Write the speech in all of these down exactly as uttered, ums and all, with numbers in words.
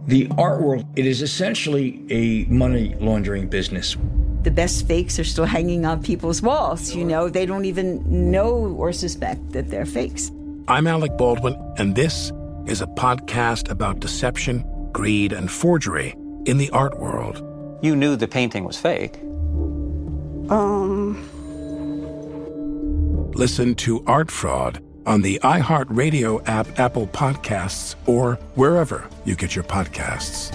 The art world, it is essentially a money laundering business. The best fakes are still hanging on people's walls. You know, they don't even know or suspect that they're fakes. I'm Alec Baldwin, and this is a podcast about deception, greed, and forgery in the art world. You knew the painting was fake. Um... Listen to Art Fraud on the iHeartRadio app, Apple Podcasts, or wherever you get your podcasts.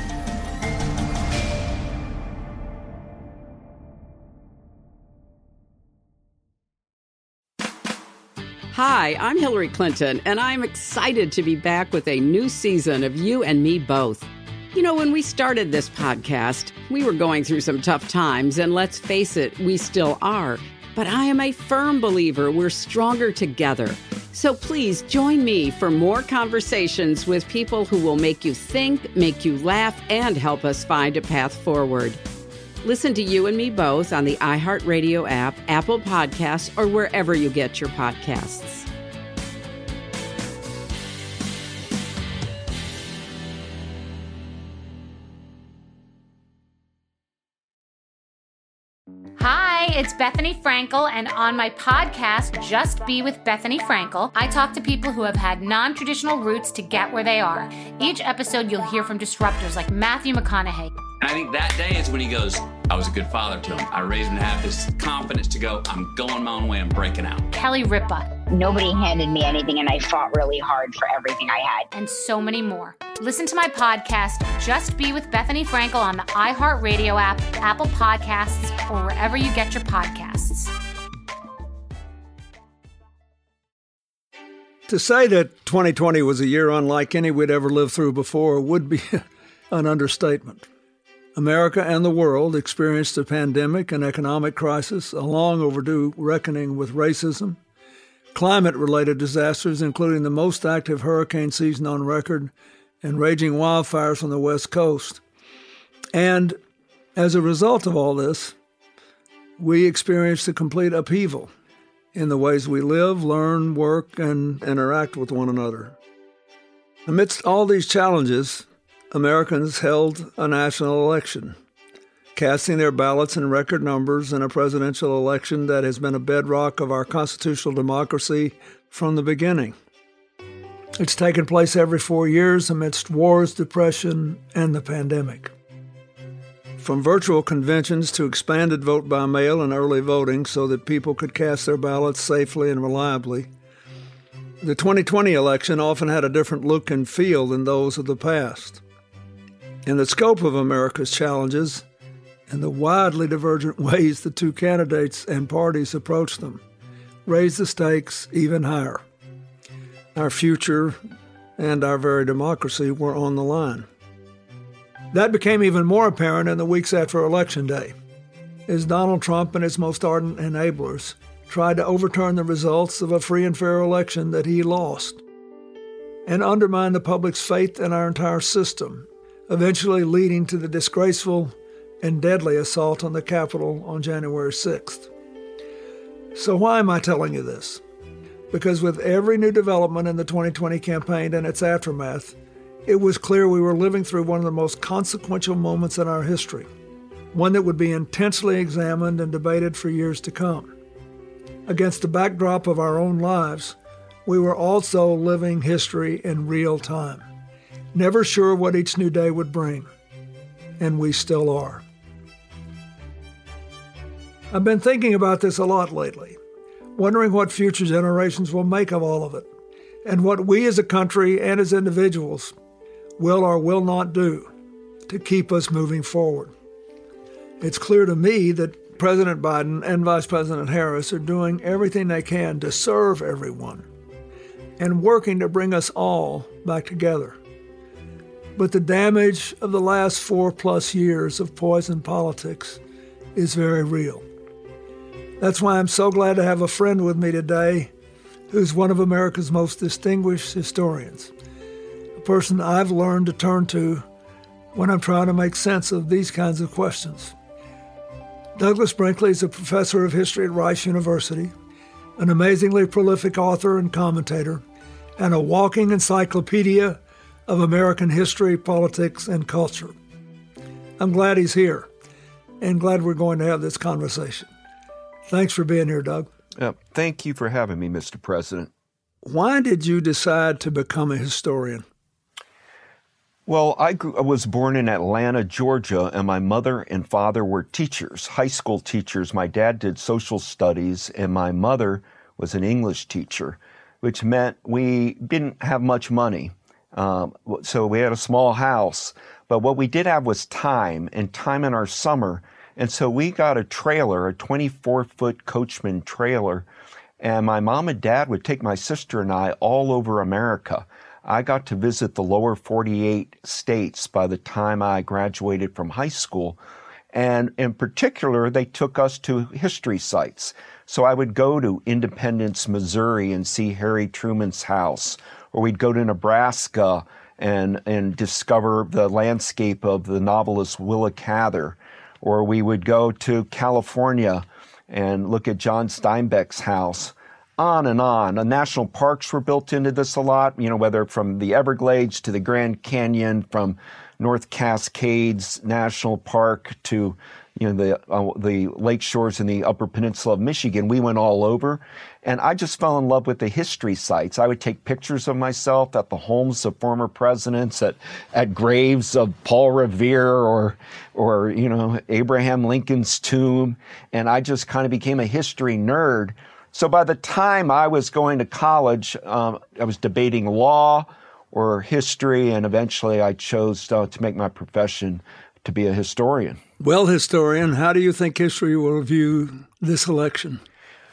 Hi, I'm Hillary Clinton, and I'm excited to be back with a new season of You and Me Both. You know, when we started this podcast, we were going through some tough times, and let's face it, we still are. But I am a firm believer we're stronger together. So please join me for more conversations with people who will make you think, make you laugh, and help us find a path forward. Listen to You and Me Both on the iHeartRadio app, Apple Podcasts, or wherever you get your podcasts. Hi, it's Bethany Frankel, and on my podcast, Just Be with Bethany Frankel, I talk to people who have had non-traditional routes to get where they are. Each episode, you'll hear from disruptors like Matthew McConaughey. And I think that day is when he goes, I was a good father to him. I raised him to have this confidence to go, I'm going my own way, I'm breaking out. Kelly Ripa. Nobody handed me anything, and I fought really hard for everything I had. And so many more. Listen to my podcast, Just Be with Bethany Frankel, on the iHeartRadio app, Apple Podcasts, or wherever you get your podcasts. To say that twenty twenty was a year unlike any we'd ever lived through before would be an understatement. America and the world experienced a pandemic and economic crisis, a long overdue reckoning with racism, climate-related disasters, including the most active hurricane season on record, and raging wildfires on the West Coast. And as a result of all this, we experienced a complete upheaval in the ways we live, learn, work, and interact with one another. Amidst all these challenges, Americans held a national election, casting their ballots in record numbers in a presidential election that has been a bedrock of our constitutional democracy from the beginning. It's taken place every four years amidst wars, depression, and the pandemic. From virtual conventions to expanded vote by mail and early voting so that people could cast their ballots safely and reliably, the twenty twenty election often had a different look and feel than those of the past. In the scope of America's challenges and the widely divergent ways the two candidates and parties approached them raised the stakes even higher. Our future and our very democracy were on the line. That became even more apparent in the weeks after Election Day, as Donald Trump and his most ardent enablers tried to overturn the results of a free and fair election that he lost and undermine the public's faith in our entire system, eventually leading to the disgraceful and deadly assault on the Capitol on January sixth. So why am I telling you this? Because with every new development in the twenty twenty campaign and its aftermath, it was clear we were living through one of the most consequential moments in our history, one that would be intensely examined and debated for years to come. Against the backdrop of our own lives, we were also living history in real time, never sure what each new day would bring, and we still are. I've been thinking about this a lot lately, wondering what future generations will make of all of it, and what we as a country and as individuals will or will not do to keep us moving forward. It's clear to me that President Biden and Vice President Harris are doing everything they can to serve everyone and working to bring us all back together. But the damage of the last four-plus years of poison politics is very real. That's why I'm so glad to have a friend with me today who's one of America's most distinguished historians, a person I've learned to turn to when I'm trying to make sense of these kinds of questions. Douglas Brinkley is a professor of history at Rice University, an amazingly prolific author and commentator, and a walking encyclopedia of American history, politics, and culture. I'm glad he's here and glad we're going to have this conversation. Thanks for being here, Doug. Uh, thank you for having me, Mister President. Why did you decide to become a historian? Well, I, grew, I was born in Atlanta, Georgia, and my mother and father were teachers, high school teachers. My dad did social studies, and my mother was an English teacher, which meant we didn't have much money. Um, so we had a small house, but what we did have was time, and time in our summer. And so we got a trailer, a twenty-four foot Coachman trailer, and my mom and dad would take my sister and I all over America. I got to visit the lower forty-eight states by the time I graduated from high school. And in particular, they took us to history sites. So I would go to Independence, Missouri and see Harry Truman's house, or we'd go to Nebraska and, and discover the landscape of the novelist Willa Cather, or we would go to California and look at John Steinbeck's house. On and on. The national parks were built into this a lot, you know, whether from the Everglades to the Grand Canyon, from North Cascades National Park to, you know, the uh, the lake shores in the Upper Peninsula of Michigan. We went all over, and I just fell in love with the history sites. I would take pictures of myself at the homes of former presidents, at at graves of Paul Revere or or you know Abraham Lincoln's tomb, and I just kind of became a history nerd. So by the time I was going to college, um, I was debating law or history, and eventually I chose uh, to make my profession to be a historian. Well, historian, how do you think history will view this election?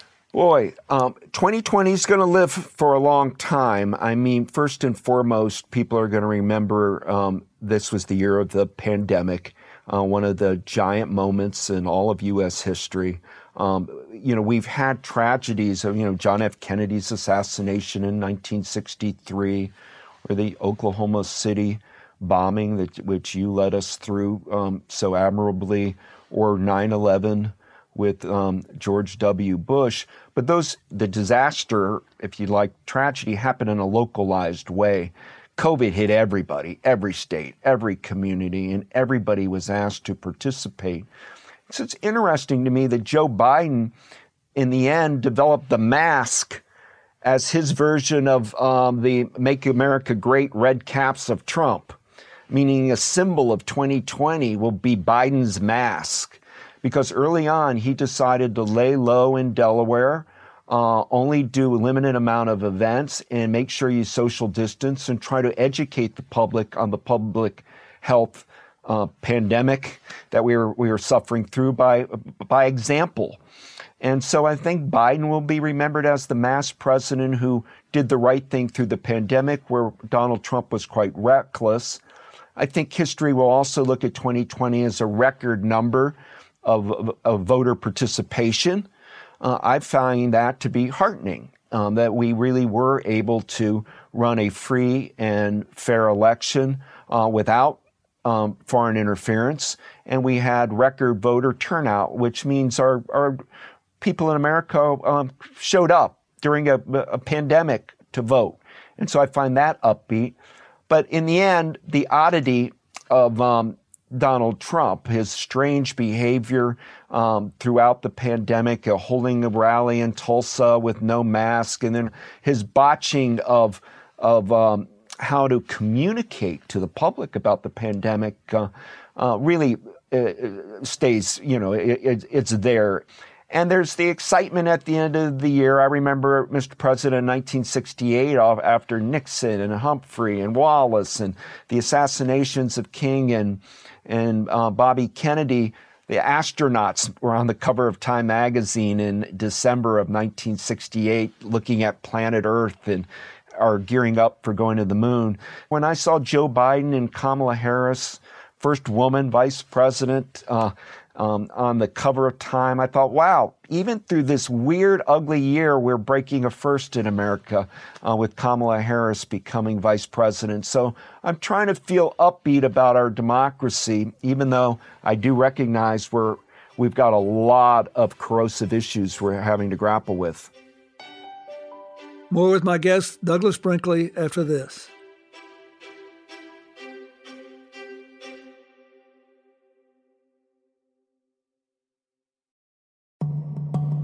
Boy, um, twenty twenty is going to live for a long time. I mean, first and foremost, people are going to remember um, this was the year of the pandemic, uh, one of the giant moments in all of U S history. Um, you know, we've had tragedies of, you know, John F. Kennedy's assassination in nineteen sixty-three, or the Oklahoma City bombing, that which you led us through um, so admirably, or nine eleven with um, George W. Bush. But those, the disaster, if you like, tragedy happened in a localized way. COVID hit everybody, every state, every community, and everybody was asked to participate. So it's interesting to me that Joe Biden, in the end, developed the mask as his version of um, the Make America Great red caps of Trump, meaning a symbol of twenty twenty will be Biden's mask. Because early on, he decided to lay low in Delaware, uh, only do a limited amount of events, and make sure you social distance and try to educate the public on the public health Uh, pandemic that we were we were suffering through by by example. And so I think Biden will be remembered as the mass president who did the right thing through the pandemic, where Donald Trump was quite reckless. I think history will also look at twenty twenty as a record number of, of, of voter participation. Uh, I find that to be heartening, um, that we really were able to run a free and fair election uh, without Um, foreign interference, and we had record voter turnout, which means our, our people in America um, showed up during a, a pandemic to vote. And so I find that upbeat. But in the end, the oddity of um, Donald Trump, his strange behavior um, throughout the pandemic, uh, holding a rally in Tulsa with no mask, and then his botching of of um, how to communicate to the public about the pandemic uh, uh, really uh, stays, you know, it, it, it's there. And there's the excitement at the end of the year. I remember, Mister President, in nineteen sixty-eight, after Nixon and Humphrey and Wallace and the assassinations of King and, and uh, Bobby Kennedy, the astronauts were on the cover of Time magazine in December of nineteen sixty-eight, looking at planet Earth and are gearing up for going to the moon. When I saw Joe Biden and Kamala Harris, first woman vice president, uh, um, on the cover of Time, I thought, wow, even through this weird, ugly year, we're breaking a first in America uh, with Kamala Harris becoming vice president. So I'm trying to feel upbeat about our democracy, even though I do recognize we're, we've got a lot of corrosive issues we're having to grapple with. More with my guest, Douglas Brinkley, after this.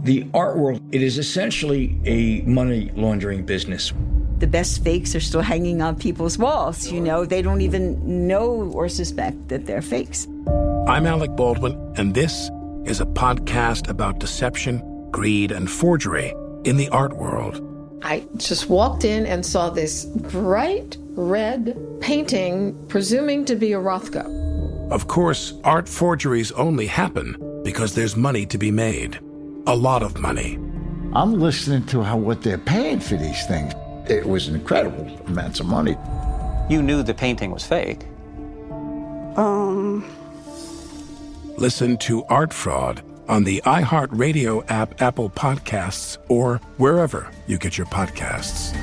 The art world, it is essentially a money laundering business. The best fakes are still hanging on people's walls. You know, they don't even know or suspect that they're fakes. I'm Alec Baldwin, and this is a podcast about deception, greed, and forgery in the art world. I just walked in and saw this bright red painting, presuming to be a Rothko. Of course, art forgeries only happen because there's money to be made. A lot of money. I'm listening to how what they're paying for these things. It was incredible amounts of money. You knew the painting was fake. Um. Listen to Art Fraud on the iHeartRadio app, Apple Podcasts, or wherever you get your podcasts.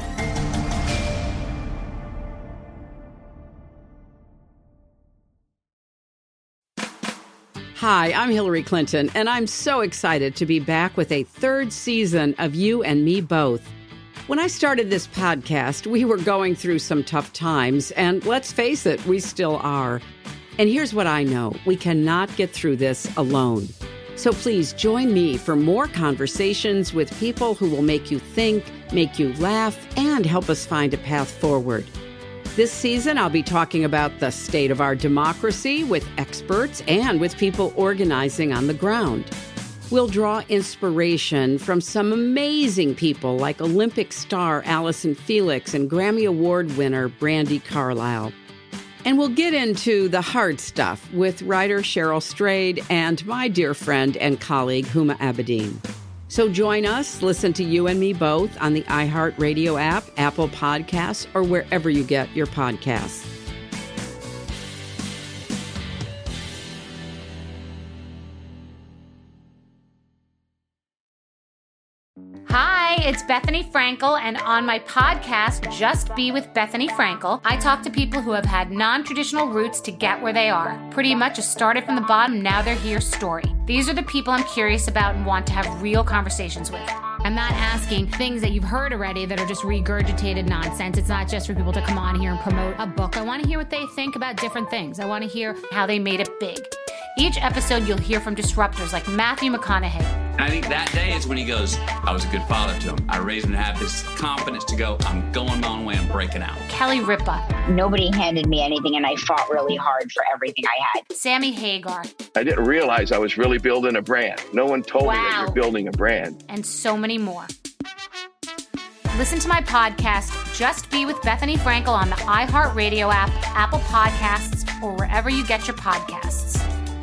Hi, I'm Hillary Clinton, and I'm so excited to be back with a third season of You and Me Both. When I started this podcast, we were going through some tough times, and let's face it, we still are. And here's what I know. We cannot get through this alone. So please join me for more conversations with people who will make you think, make you laugh, and help us find a path forward. This season, I'll be talking about the state of our democracy with experts and with people organizing on the ground. We'll draw inspiration from some amazing people like Olympic star Allison Felix and Grammy Award winner Brandi Carlile. And we'll get into the hard stuff with writer Cheryl Strayed and my dear friend and colleague Huma Abedin. So join us, listen to You and Me Both on the iHeartRadio app, Apple Podcasts, or wherever you get your podcasts. Hi, it's Bethany Frankel, and on my podcast, Just Be with Bethany Frankel, I talk to people who have had non-traditional routes to get where they are. Pretty much just started from the bottom, now they're here story. These are the people I'm curious about and want to have real conversations with. I'm not asking things that you've heard already that are just regurgitated nonsense. It's not just for people to come on here and promote a book. I want to hear what they think about different things. I want to hear how they made it big. Each episode, you'll hear from disruptors like Matthew McConaughey. And I think that day is when he goes, I was a good father to him. I raised him to have this confidence to go, I'm going my own way, I'm breaking out. Kelly Ripa. Nobody handed me anything, and I fought really hard for everything I had. Sammy Hagar. I didn't realize I was really building a brand. No one told wow. me that you're building a brand. And so many more. Listen to my podcast, Just Be with Bethany Frankel, on the iHeartRadio app, Apple Podcasts, or wherever you get your podcasts.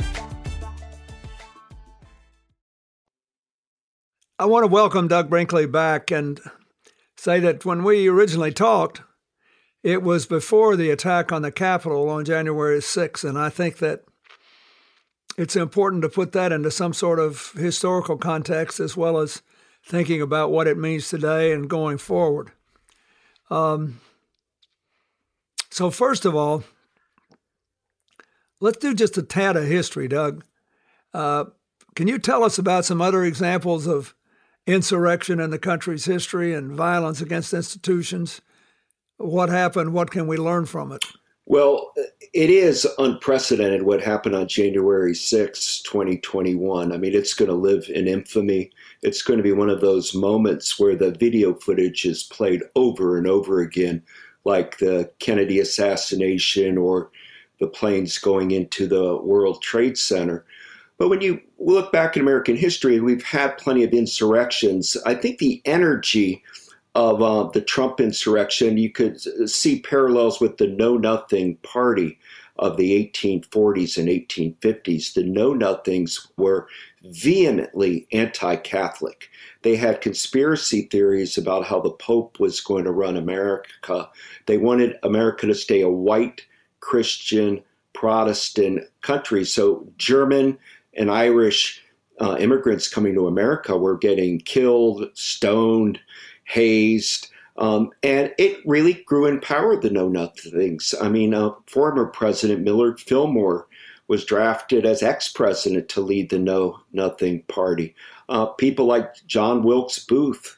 I want to welcome Doug Brinkley back and say that when we originally talked, it was before the attack on the Capitol on January sixth, and I think that it's important to put that into some sort of historical context as well as thinking about what it means today and going forward. Um, so first of all, let's do just a tad of history, Doug. Uh, can you tell us about some other examples of insurrection in the country's history and violence against institutions? What happened? What can we learn from it? Well, it is unprecedented what happened on January sixth, twenty twenty-one. I mean, it's going to live in infamy. It's going to be one of those moments where the video footage is played over and over again, like the Kennedy assassination or the planes going into the World Trade Center. But when you look back in American history, we've had plenty of insurrections. I think the energy of uh, the Trump insurrection, you could see parallels with the Know Nothing Party of the eighteen forties and eighteen fifties. The Know Nothings were vehemently anti-Catholic. They had conspiracy theories about how the Pope was going to run America. They wanted America to stay a white, Christian, Protestant country. So German and Irish uh, immigrants coming to America were getting killed, stoned, hazed, um, and it really grew in power, the Know Nothings. I mean, uh, former President Millard Fillmore was drafted as ex-president to lead the Know Nothing Party. Uh, people like John Wilkes Booth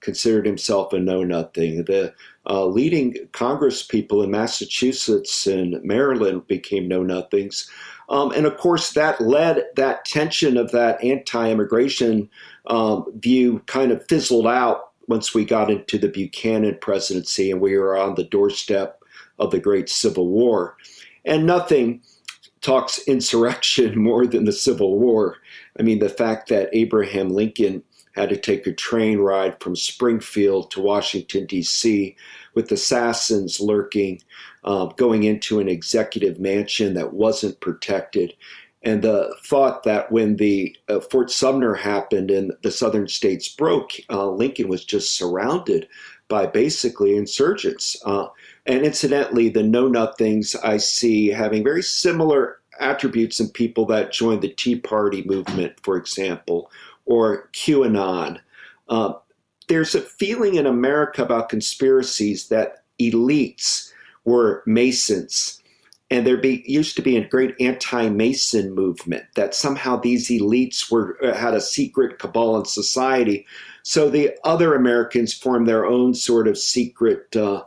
considered himself a know-nothing. The uh, leading Congress people in Massachusetts and Maryland became know-nothings. Um, and of course, that led, that tension of that anti-immigration um, view kind of fizzled out once we got into the Buchanan presidency and we were on the doorstep of the Great Civil War. And nothing talks insurrection more than the Civil War. I mean, the fact that Abraham Lincoln had to take a train ride from Springfield to Washington, D C, with assassins lurking, uh, going into an executive mansion that wasn't protected. And the thought that when the uh, Fort Sumner happened and the southern states broke, uh, Lincoln was just surrounded by basically insurgents. Uh, and incidentally, the know-nothings I see having very similar attributes in people that joined the Tea Party movement, for example, or QAnon. Uh, there's a feeling in America about conspiracies that elites were Masons, and there be, used to be a great anti-Mason movement, that somehow these elites were had a secret cabal in society. So the other Americans formed their own sort of secret uh,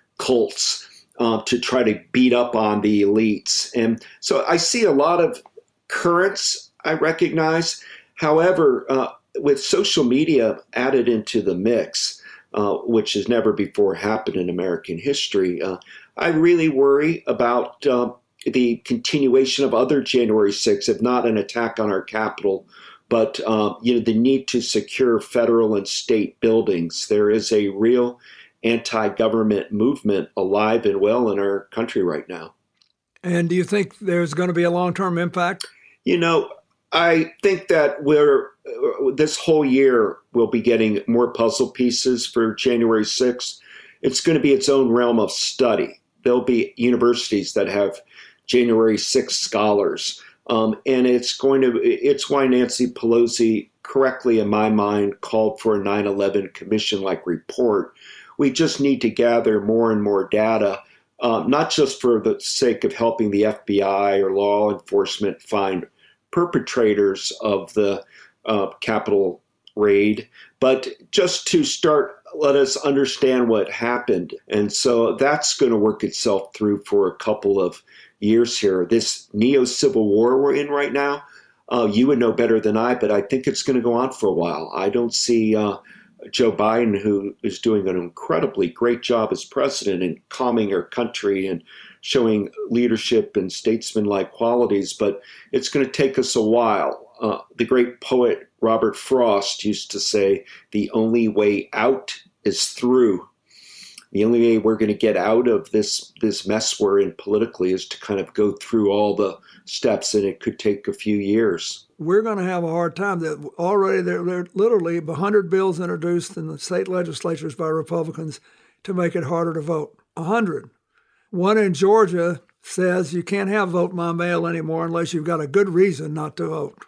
cults uh, to try to beat up on the elites. And so I see a lot of currents I recognize. However, uh, with social media added into the mix, uh, which has never before happened in American history, uh, I really worry about uh, the continuation of other January sixth, if not an attack on our Capitol, but uh, you know, the need to secure federal and state buildings. There is a real anti-government movement alive and well in our country right now. And do you think there's going to be a long-term impact? You know, I think that we're this whole year we'll be getting more puzzle pieces for January sixth. It's going to be its own realm of study. There'll be universities that have January sixth scholars. Um, and it's going to, it's why Nancy Pelosi correctly, in my mind, called for a nine eleven commission-like report. We just need to gather more and more data, um, not just for the sake of helping the F B I or law enforcement find perpetrators of the uh, Capitol raid, but just to start, let us understand what happened. And so that's going to work itself through for a couple of years here. This neo-civil war we're in right now, uh, you would know better than I, but I think it's going to go on for a while. I don't see uh, Joe Biden, who is doing an incredibly great job as president in calming our country and showing leadership and statesman-like qualities, but it's going to take us a while. Uh, the great poet Robert Frost used to say, the only way out is through. The only way we're going to get out of this this mess we're in politically is to kind of go through all the steps, and it could take a few years. We're going to have a hard time. That already there are literally one hundred bills introduced in the state legislatures by Republicans to make it harder to vote. one hundred. One in Georgia says you can't have vote by mail anymore unless you've got a good reason not to vote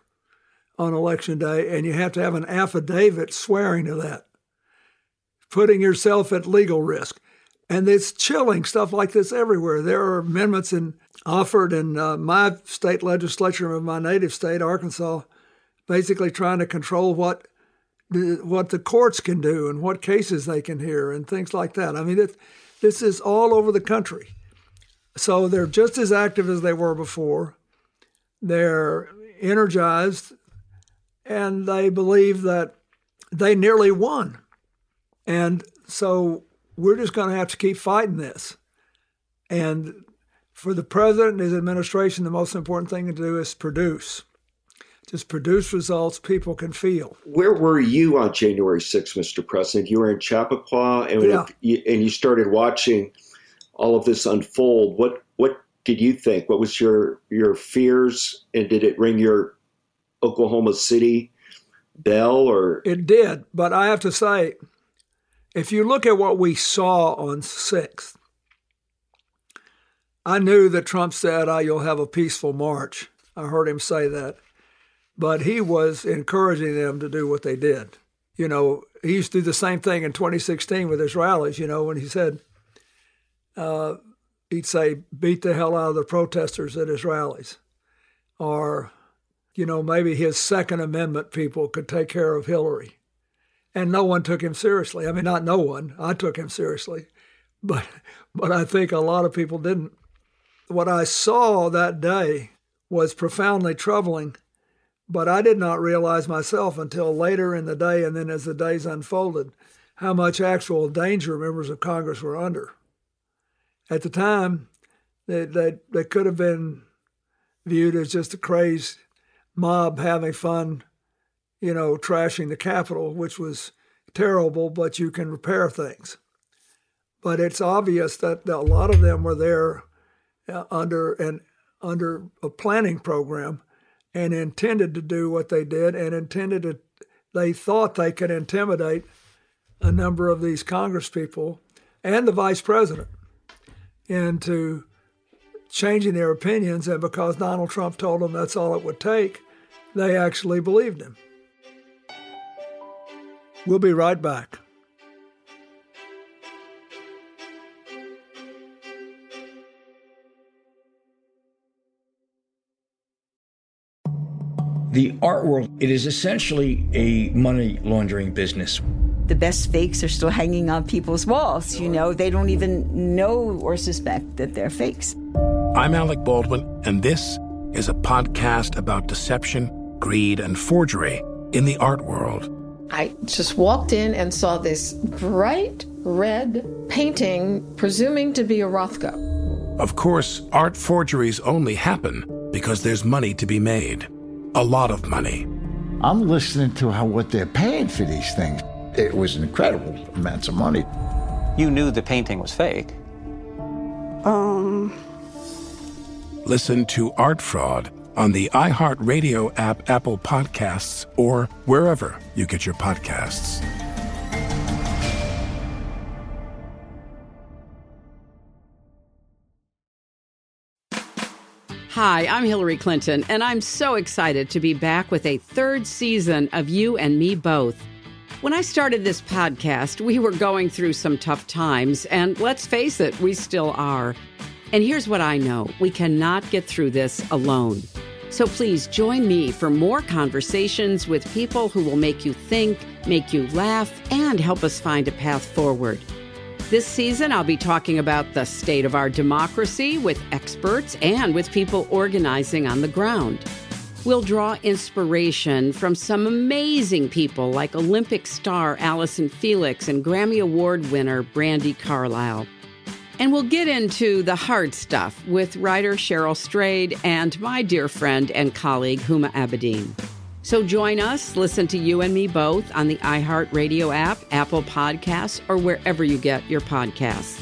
on Election Day, and you have to have an affidavit swearing to that, putting yourself at legal risk. And it's chilling stuff like this everywhere. There are amendments in, offered in uh, my state legislature of my native state, Arkansas, basically trying to control what the, what the courts can do and what cases they can hear and things like that. I mean, it, this is all over the country. So they're just as active as they were before. They're energized, and they believe that they nearly won. And so we're just going to have to keep fighting this. And for the president and his administration, the most important thing to do is produce. Just produce results people can feel. Where were you on January sixth, Mister President? You were in Chappaqua, and, yeah. you, and you started watching all of this unfold. What what did you think? What was your your fears, and did it ring your Oklahoma City bell? Or it did, but I have to say, if you look at what we saw on sixth, I knew that Trump said, oh, you'll have a peaceful march. I heard him say that. But he was encouraging them to do what they did. You know, he used to do the same thing in twenty sixteen with his rallies, you know, when he said, uh, he'd say, beat the hell out of the protesters at his rallies. Or, you know, maybe his Second Amendment people could take care of Hillary. and no one took him seriously. I mean, not no one. I took him seriously, but but I think a lot of people didn't. What I saw that day was profoundly troubling, but I did not realize myself until later in the day, and then as the days unfolded, how much actual danger members of Congress were under. At the time, they, they, they could have been viewed as just a crazed mob having fun, you know, trashing the Capitol, which was terrible, but you can repair things. But it's obvious that, that a lot of them were there uh, under an under a planning program and intended to do what they did and intended to, they thought they could intimidate a number of these Congress people and the vice president into changing their opinions. And because Donald Trump told them that's all it would take, they actually believed him. We'll be right back. The art world, it is essentially a money laundering business. The best fakes are still hanging on people's walls. You know, they don't even know or suspect that they're fakes. I'm Alec Baldwin, and this is a podcast about deception, greed, and forgery in the art world. I just walked in and saw this bright red painting, presuming to be a Rothko. Of course, art forgeries only happen because there's money to be made. A lot of money. I'm listening to how what they're paying for these things. It was incredible amounts of money. You knew the painting was fake. Um. Listen to Art Fraud on the iHeartRadio app, Apple Podcasts, or wherever you get your podcasts. Hi, I'm Hillary Clinton, and I'm so excited to be back with a third season of You and Me Both. When I started this podcast, we were going through some tough times, and let's face it, we still are. And here's what I know. We cannot get through this alone. So please join me for more conversations with people who will make you think, make you laugh, and help us find a path forward. This season, I'll be talking about the state of our democracy with experts and with people organizing on the ground. We'll draw inspiration from some amazing people like Olympic star Allison Felix and Grammy Award winner Brandi Carlile. And we'll get into the hard stuff with writer Cheryl Strayed and my dear friend and colleague Huma Abedin. So join us, listen to You and Me Both on the iHeartRadio app, Apple Podcasts, or wherever you get your podcasts.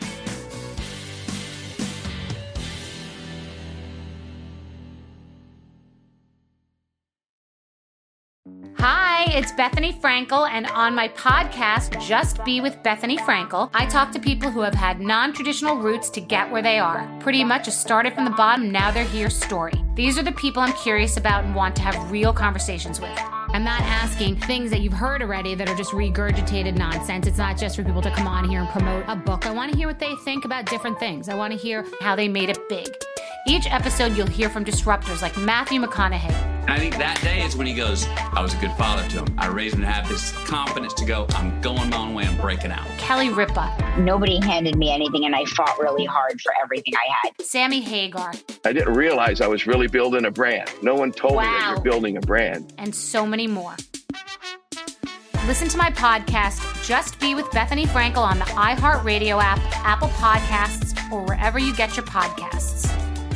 Hi, it's Bethany Frankel, and on my podcast, Just Be with Bethany Frankel, I talk to people who have had non-traditional routes to get where they are. Pretty much just started from the bottom, now they're here story. These are the people I'm curious about and want to have real conversations with. I'm not asking things that you've heard already that are just regurgitated nonsense. It's not just for people to come on here and promote a book. I want to hear what they think about different things. I want to hear how they made it big. Each episode, you'll hear from disruptors like Matthew McConaughey. And I think that day is when he goes, I was a good father to him. I raised him to have this confidence to go, I'm going my own way, I'm breaking out. Kelly Ripa. Nobody handed me anything, and I fought really hard for everything I had. Sammy Hagar. I didn't realize I was really building a brand. No one told wow. me that you're building a brand. And so many more. Listen to my podcast, Just Be with Bethany Frankel, on the iHeartRadio app, Apple Podcasts, or wherever you get your podcasts.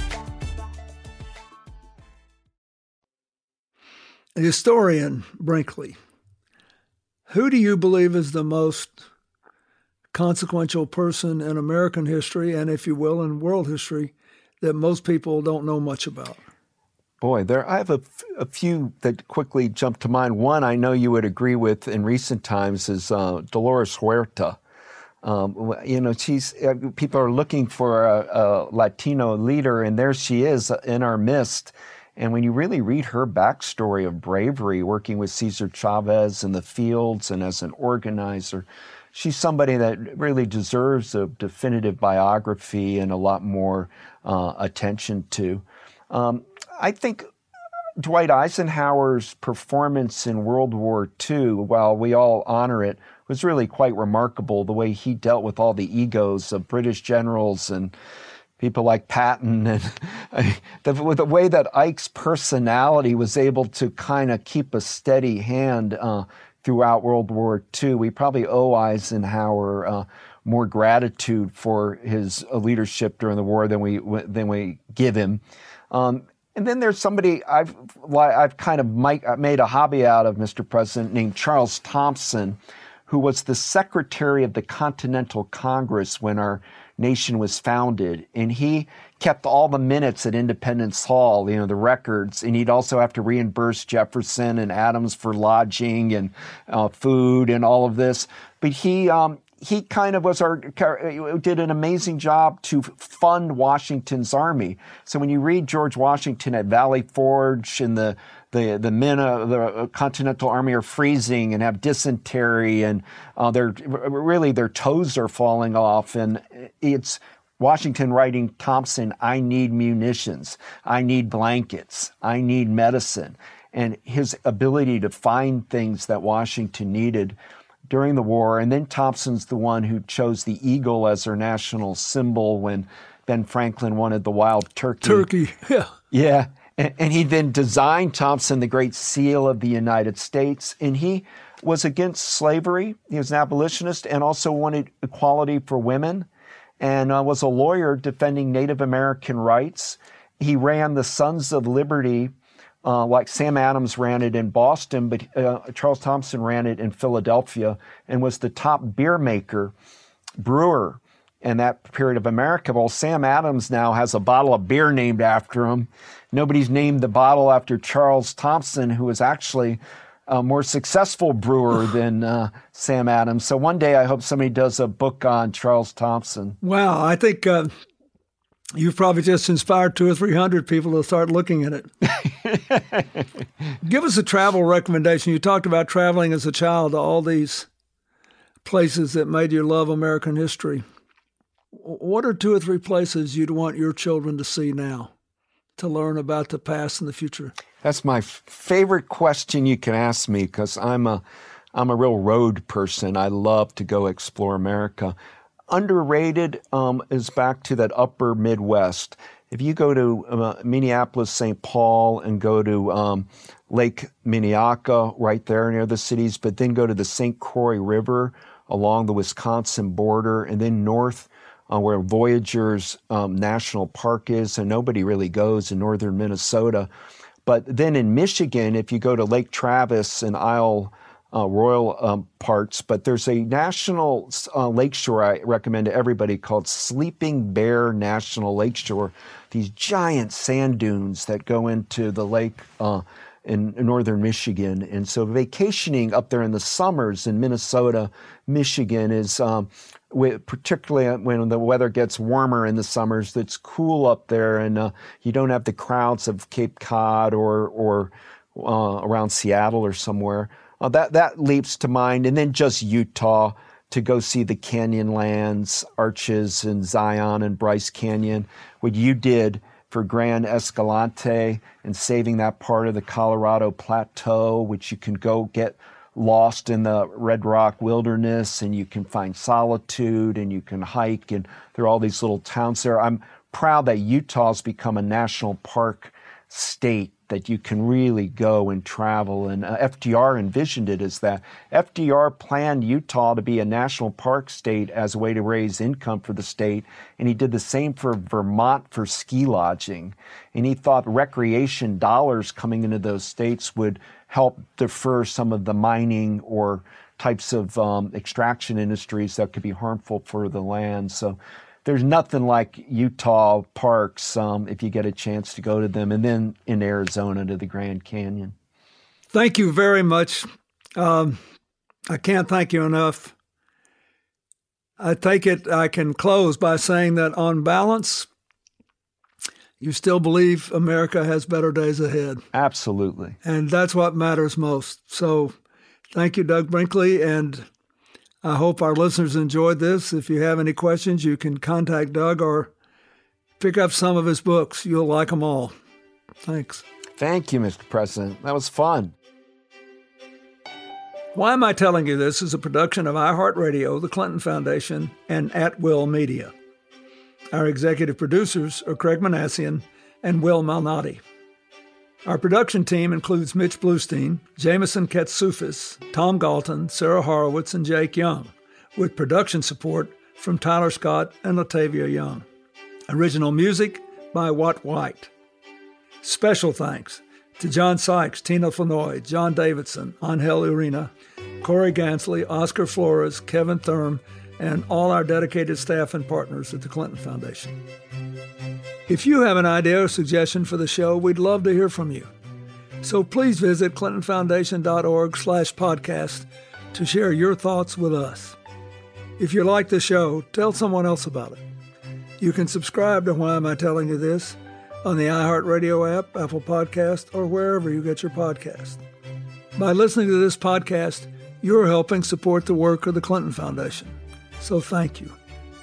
Historian Brinkley, who do you believe is the most consequential person in American history, and if you will, in world history, that most people don't know much about? Boy, there I have a, a few that quickly jump to mind. One I know you would agree with in recent times is uh, Dolores Huerta. Um, you know, she's uh, people are looking for a, a Latino leader, and there she is in our midst. And when you really read her backstory of bravery, working with Cesar Chavez in the fields and as an organizer, she's somebody that really deserves a definitive biography and a lot more uh, attention to. Um, I think Dwight Eisenhower's performance in World War Two, while we all honor it, was really quite remarkable, the way he dealt with all the egos of British generals and people like Patton, and the, the way that Ike's personality was able to kind of keep a steady hand uh, throughout World War Two. We probably owe Eisenhower uh, more gratitude for his uh, leadership during the war than we than we give him. Um, and then there's somebody I've I've kind of made a hobby out of, Mister President, named Charles Thompson, who was the Secretary of the Continental Congress when our nation was founded, and he kept all the minutes at Independence Hall, you know, the records, and he'd also have to reimburse Jefferson and Adams for lodging and uh, food and all of this. But he um, he kind of was our did an amazing job to fund Washington's army. So when you read George Washington at Valley Forge and the The the men of the Continental Army are freezing and have dysentery, and uh, they're really their toes are falling off. And it's Washington writing Thompson, I need munitions, I need blankets, I need medicine. And his ability to find things that Washington needed during the war. And then Thompson's the one who chose the eagle as their national symbol when Ben Franklin wanted the wild turkey. Turkey, yeah. Yeah. And he then designed, Thompson, the Great Seal of the United States. And he was against slavery. He was an abolitionist and also wanted equality for women, and uh, was a lawyer defending Native American rights. He ran the Sons of Liberty, uh, like Sam Adams ran it in Boston, but uh, Charles Thompson ran it in Philadelphia, and was the top beer maker, brewer in that period of America. Well, Sam Adams now has a bottle of beer named after him. Nobody's named the bottle after Charles Thompson, who was actually a more successful brewer than uh, Sam Adams. So one day I hope somebody does a book on Charles Thompson. Wow, I think uh, you've probably just inspired two or three hundred people to start looking at it. Give us a travel recommendation. You talked about traveling as a child to all these places that made you love American history. What are two or three places you'd want your children to see now, to learn about the past and the future? That's my f- favorite question you can ask me, because I'm a, I'm a real road person. I love to go explore America. Underrated um, is back to that upper Midwest. If you go to uh, Minneapolis, Saint Paul, and go to um, Lake Minnehaha right there near the cities, but then go to the Saint Croix River along the Wisconsin border, and then north Uh, where Voyageurs um, National Park is, and nobody really goes in northern Minnesota. But then in Michigan, if you go to Lake Travis and Isle uh, Royal um, parts, but there's a national uh, lakeshore I recommend to everybody called Sleeping Bear National Lakeshore. These giant sand dunes that go into the lake uh, in northern Michigan. And so vacationing up there in the summers in Minnesota, Michigan is um, particularly when the weather gets warmer in the summers, that's cool up there, and uh, you don't have the crowds of Cape Cod or or uh, around Seattle or somewhere. Uh, that that leaps to mind. And then just Utah, to go see the Canyonlands, Arches and Zion and Bryce Canyon. What you did for Grand Escalante and saving that part of the Colorado Plateau, which you can go get lost in the Red Rock Wilderness, and you can find solitude, and you can hike, and there are all these little towns there. I'm proud that Utah's become a national park state that you can really go and travel, and uh, F D R envisioned it as that. F D R planned Utah to be a national park state as a way to raise income for the state, and he did the same for Vermont for ski lodging, and he thought recreation dollars coming into those states would help defer some of the mining or types of um, extraction industries that could be harmful for the land. So there's nothing like Utah parks um, if you get a chance to go to them, and then in Arizona to the Grand Canyon. Thank you very much. Um, I can't thank you enough. I take it I can close by saying that on balance, you still believe America has better days ahead. Absolutely. And that's what matters most. So thank you, Doug Brinkley, and I hope our listeners enjoyed this. If you have any questions, you can contact Doug or pick up some of his books. You'll like them all. Thanks. Thank you, Mister President. That was fun. Why Am I Telling You This is a production of iHeartRadio, the Clinton Foundation, and At Will Media. Our executive producers are Craig Manassian and Will Malnati. Our production team includes Mitch Bluestein, Jameson Katsufis, Tom Galton, Sarah Horowitz, and Jake Young, with production support from Tyler Scott and Latavia Young. Original music by Watt White. Special thanks to John Sykes, Tina Flanoy, John Davidson, Angel Urena, Corey Gansley, Oscar Flores, Kevin Thurm, and all our dedicated staff and partners at the Clinton Foundation. If you have an idea or suggestion for the show, we'd love to hear from you. So please visit clintonfoundation.org slash podcast to share your thoughts with us. If you like the show, tell someone else about it. You can subscribe to Why Am I Telling You This on the iHeartRadio app, Apple Podcast, or wherever you get your podcast. By listening to this podcast, you're helping support the work of the Clinton Foundation. So thank you.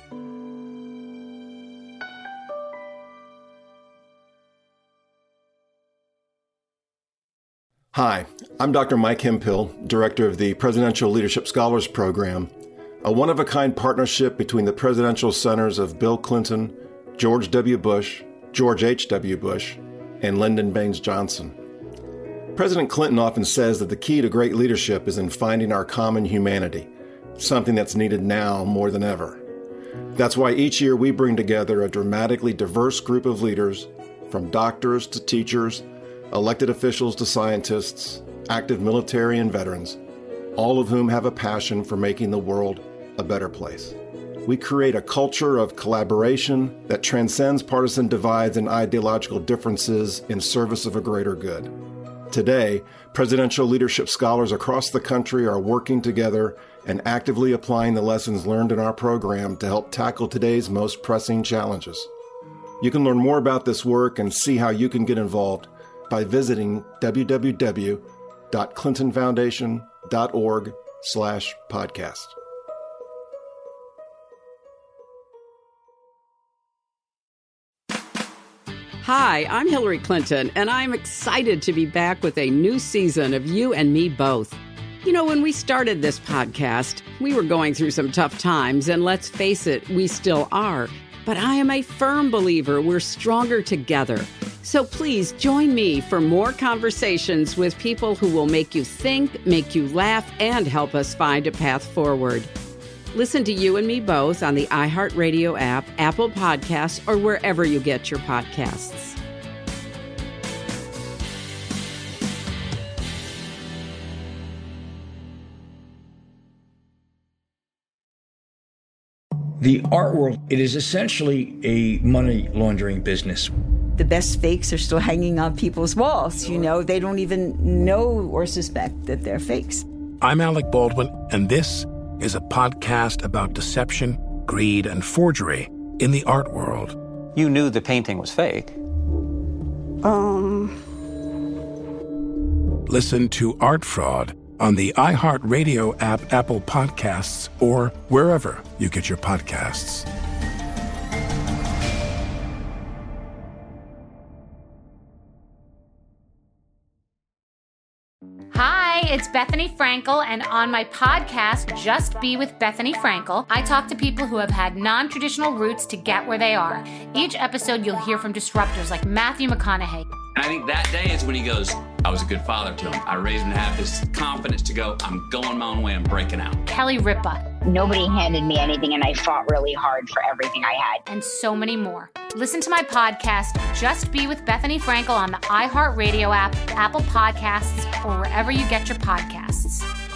Hi, I'm Doctor Mike Hemphill, Director of the Presidential Leadership Scholars Program, a one-of-a-kind partnership between the Presidential Centers of Bill Clinton, George W. Bush, George H W. Bush, and Lyndon Baines Johnson. President Clinton often says that the key to great leadership is in finding our common humanity, something that's needed now more than ever. That's why each year we bring together a dramatically diverse group of leaders, from doctors to teachers, elected officials to scientists, active military and veterans, all of whom have a passion for making the world a better place. We create a culture of collaboration that transcends partisan divides and ideological differences in service of a greater good. Today, presidential leadership scholars across the country are working together and actively applying the lessons learned in our program to help tackle today's most pressing challenges. You can learn more about this work and see how you can get involved by visiting www.clintonfoundation.org slash podcast. Hi, I'm Hillary Clinton, and I'm excited to be back with a new season of You and Me Both. You know, when we started this podcast, we were going through some tough times, and let's face it, we still are. But I am a firm believer we're stronger together. So please join me for more conversations with people who will make you think, make you laugh, and help us find a path forward. Listen to You and Me Both on the iHeartRadio app, Apple Podcasts, or wherever you get your podcasts. The art world, it is essentially a money laundering business. The best fakes are still hanging on people's walls. You know, they don't even know or suspect that they're fakes. I'm Alec Baldwin, and this is a podcast about deception, greed, and forgery in the art world. You knew the painting was fake. Um. Listen to Art Fraud on the iHeartRadio app, Apple Podcasts, or wherever you get your podcasts. Hi, it's Bethany Frankel, and on my podcast, Just Be with Bethany Frankel, I talk to people who have had non-traditional routes to get where they are. Each episode, you'll hear from disruptors like Matthew McConaughey. And I think that day is when he goes, I was a good father to him. I raised him to have this confidence to go, I'm going my own way, I'm breaking out. Kelly Ripa. Nobody handed me anything, and I fought really hard for everything I had. And so many more. Listen to my podcast, Just Be with Bethany Frankel, on the iHeartRadio app, Apple Podcasts, or wherever you get your podcasts.